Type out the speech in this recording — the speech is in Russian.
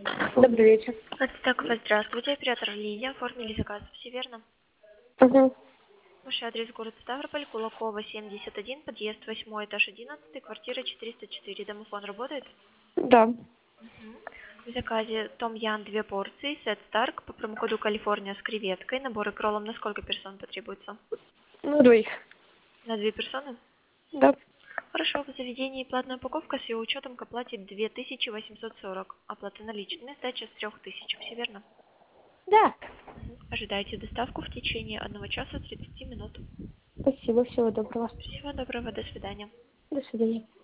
Добрый вечер. Так, здравствуйте, оператор Лилия, оформили заказ, все верно? Угу. Ваш адрес город Ставрополь, Кулакова, 71, подъезд 8, этаж 11, квартира 404. Домофон работает? Да. В заказе Том Ян 2 порции, сет Старк по промокоду Калифорния с креветкой. Набор и кроллом на сколько персон потребуется? Ну, двоих. На 2 персоны? Да. Хорошо, в заведении платная упаковка с его учетом к оплате 2840. Оплата наличными, сдача с 3000. Все верно? Да. Ожидайте доставку в течение 1 часа 30 минут. Спасибо, всего доброго. Всего доброго, до свидания. До свидания.